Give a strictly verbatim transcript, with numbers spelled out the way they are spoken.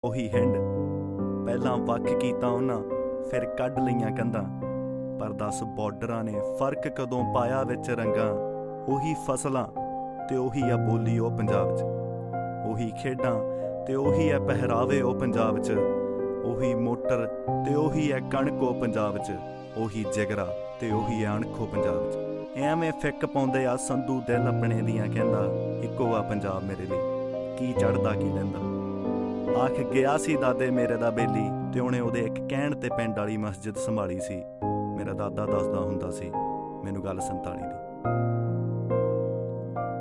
ਉਹੀ ਹਿੰਡ ਪਹਿਲਾਂ ਵੱਖ ਕੀਤਾ ਉਹਨਾਂ, ਫਿਰ ਕੱਢ ਲਈਆਂ ਕੰਧਾਂ। ਪਰ ਦਸ ਬਾਰਡਰਾਂ ਨੇ ਫਰਕ ਕਦੋਂ ਪਾਇਆ ਵਿੱਚ ਰੰਗਾਂ। ਉਹੀ ਫਸਲਾਂ ਤੇ ਉਹੀ ਆ ਬੋਲੀ ਉਹ ਪੰਜਾਬ 'ਚ, ਉਹੀ ਖੇਡਾਂ ਤੇ ਉਹੀ ਹੈ ਪਹਿਰਾਵੇ ਉਹ ਪੰਜਾਬ 'ਚ, ਉਹੀ ਮੋਟਰ ਤੇ ਉਹੀ ਹੈ ਕਣਕ ਉਹ ਪੰਜਾਬ 'ਚ, ਉਹੀ ਜਿਗਰਾ ਤੇ ਉਹੀ ਹੈ ਅਣਖੋ ਪੰਜਾਬ 'ਚ। ਐਵੇਂ ਫਿੱਕ ਪਾਉਂਦੇ ਆ ਸੰਧੂ ਦਿਲ ਆਪਣੇ ਦੀਆਂ ਕਹਿੰਦਾ, ਇੱਕੋ ਆ ਪੰਜਾਬ ਮੇਰੇ ਲਈ, ਕੀ ਚੜ੍ਹਦਾ ਕੀ ਲੈਂਦਾ। ਆਖ ਗਿਆ ਸੀ ਦਾਦੇ ਮੇਰੇ ਦਾ ਬੇਲੀ, ਤੇ ਉਹਨੇ ਉਹਦੇ ਇੱਕ ਕਹਿਣ ਤੇ ਪਿੰਡ ਵਾਲੀ ਮਸਜਿਦ ਸੰਭਾਲੀ ਸੀ। ਮੇਰਾ ਦਾਦਾ ਦੱਸਦਾ ਹੁੰਦਾ ਸੀ ਮੈਨੂੰ ਗੱਲ ਸੰਤਾਲੀ ਦੀ।